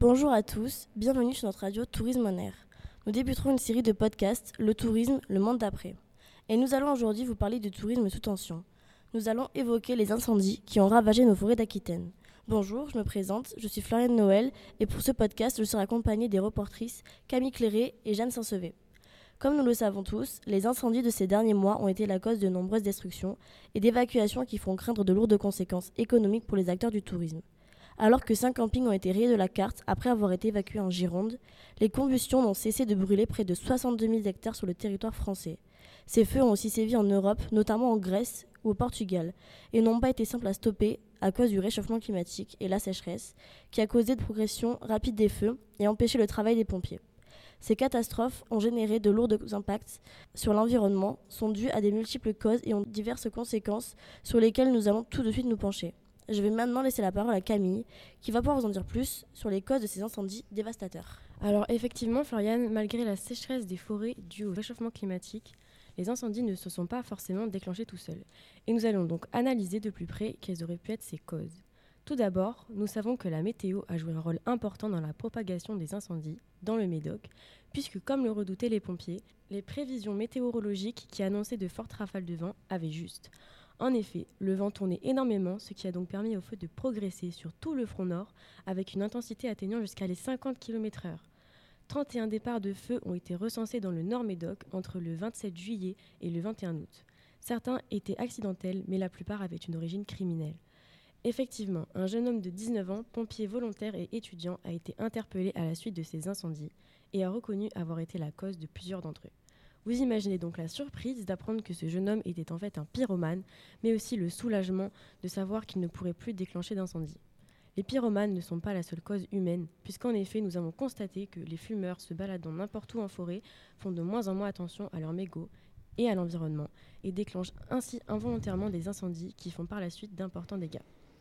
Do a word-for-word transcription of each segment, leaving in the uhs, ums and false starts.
Bonjour à tous, bienvenue sur notre radio Tourisme en Air. Nous débuterons une série de podcasts, le tourisme, le monde d'après. Et nous allons aujourd'hui vous parler du tourisme sous tension. Nous allons évoquer les incendies qui ont ravagé nos forêts d'Aquitaine. Bonjour, je me présente, je suis Floriane Noël et pour ce podcast, je serai accompagnée des reportrices Camille Cléré et Jeanne Saint-Sevé. Comme nous le savons tous, les incendies de ces derniers mois ont été la cause de nombreuses destructions et d'évacuations qui font craindre de lourdes conséquences économiques pour les acteurs du tourisme. Alors que cinq campings ont été rayés de la carte après avoir été évacués en Gironde, les combustions n'ont cessé de brûler près de soixante-deux mille hectares sur le territoire français. Ces feux ont aussi sévi en Europe, notamment en Grèce ou au Portugal, et n'ont pas été simples à stopper à cause du réchauffement climatique et la sécheresse, qui a causé de progression rapide des feux et empêché le travail des pompiers. Ces catastrophes ont généré de lourds impacts sur l'environnement, sont dues à des multiples causes et ont diverses conséquences sur lesquelles nous allons tout de suite nous pencher. Je vais maintenant laisser la parole à Camille, qui va pouvoir vous en dire plus sur les causes de ces incendies dévastateurs. Alors effectivement, Floriane, malgré la sécheresse des forêts due au réchauffement climatique, les incendies ne se sont pas forcément déclenchés tout seuls. Et nous allons donc analyser de plus près quelles auraient pu être ces causes. Tout d'abord, nous savons que la météo a joué un rôle important dans la propagation des incendies dans le Médoc, puisque comme le redoutaient les pompiers, les prévisions météorologiques qui annonçaient de fortes rafales de vent avaient juste. En effet, le vent tournait énormément, ce qui a donc permis au feu de progresser sur tout le front nord, avec une intensité atteignant jusqu'à les cinquante kilomètres heure. trente et un départs de feu ont été recensés dans le Nord Médoc entre le vingt-sept juillet et le vingt et un août. Certains étaient accidentels, mais la plupart avaient une origine criminelle. Effectivement, un jeune homme de dix-neuf ans, pompier volontaire et étudiant, a été interpellé à la suite de ces incendies et a reconnu avoir été la cause de plusieurs d'entre eux. Vous imaginez donc la surprise d'apprendre que ce jeune homme était en fait un pyromane, mais aussi le soulagement de savoir qu'il ne pourrait plus déclencher d'incendie. Les pyromanes ne sont pas la seule cause humaine, puisqu'en effet nous avons constaté que les fumeurs se baladant n'importe où en forêt font de moins en moins attention à leurs mégots et à l'environnement, et déclenchent ainsi involontairement des incendies qui font par la suite d'importants dégâts.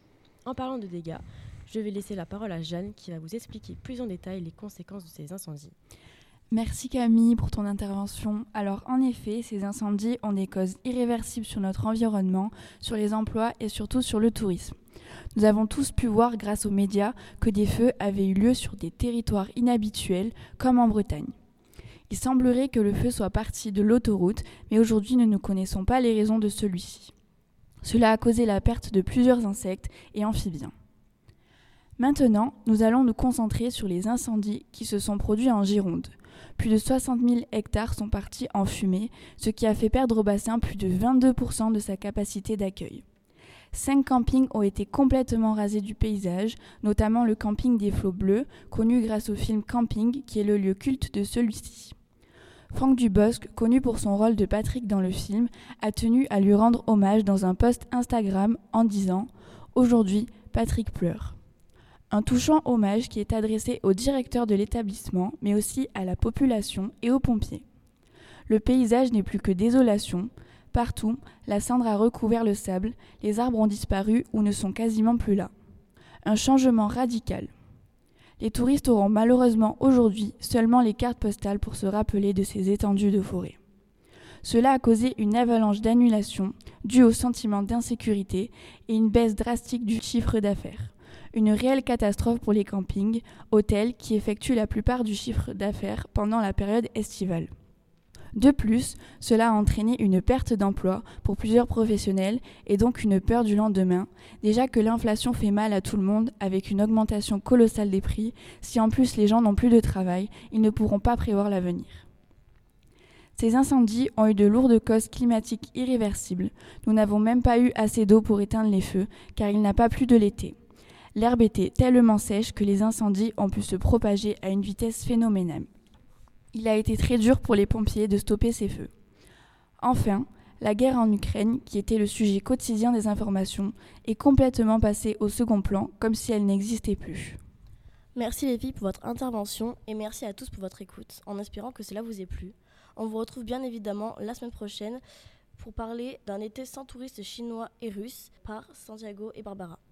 En parlant de dégâts, je vais laisser la parole à Jeanne qui va vous expliquer plus en détail les conséquences de ces incendies. Merci Camille pour ton intervention. Alors en effet, ces incendies ont des causes irréversibles sur notre environnement, sur les emplois et surtout sur le tourisme. Nous avons tous pu voir grâce aux médias que des feux avaient eu lieu sur des territoires inhabituels comme en Bretagne. Il semblerait que le feu soit parti de l'autoroute, mais aujourd'hui nous ne connaissons pas les raisons de celui-ci. Cela a causé la perte de plusieurs insectes et amphibiens. Maintenant, nous allons nous concentrer sur les incendies qui se sont produits en Gironde. Plus de soixante mille hectares sont partis en fumée, ce qui a fait perdre au bassin plus de vingt-deux pour cent de sa capacité d'accueil. Cinq campings ont été complètement rasés du paysage, notamment le camping des Flots Bleus, connu grâce au film Camping, qui est le lieu culte de celui-ci. Franck Dubosc, connu pour son rôle de Patrick dans le film, a tenu à lui rendre hommage dans un post Instagram en disant « Aujourd'hui, Patrick pleure ». Un touchant hommage qui est adressé au directeur de l'établissement, mais aussi à la population et aux pompiers. Le paysage n'est plus que désolation. Partout, la cendre a recouvert le sable, les arbres ont disparu ou ne sont quasiment plus là. Un changement radical. Les touristes auront malheureusement aujourd'hui seulement les cartes postales pour se rappeler de ces étendues de forêt. Cela a causé une avalanche d'annulations due au sentiment d'insécurité et une baisse drastique du chiffre d'affaires. Une réelle catastrophe pour les campings, hôtels qui effectuent la plupart du chiffre d'affaires pendant la période estivale. De plus, cela a entraîné une perte d'emploi pour plusieurs professionnels et donc une peur du lendemain, déjà que l'inflation fait mal à tout le monde avec une augmentation colossale des prix. Si en plus les gens n'ont plus de travail, ils ne pourront pas prévoir l'avenir. Ces incendies ont eu de lourdes causes climatiques irréversibles. Nous n'avons même pas eu assez d'eau pour éteindre les feux, car il n'a pas plu de l'été. L'herbe était tellement sèche que les incendies ont pu se propager à une vitesse phénoménale. Il a été très dur pour les pompiers de stopper ces feux. Enfin, la guerre en Ukraine, qui était le sujet quotidien des informations, est complètement passée au second plan, comme si elle n'existait plus. Merci les filles pour votre intervention et merci à tous pour votre écoute, en espérant que cela vous ait plu. On vous retrouve bien évidemment la semaine prochaine pour parler d'un été sans touristes chinois et russes par Santiago et Barbara.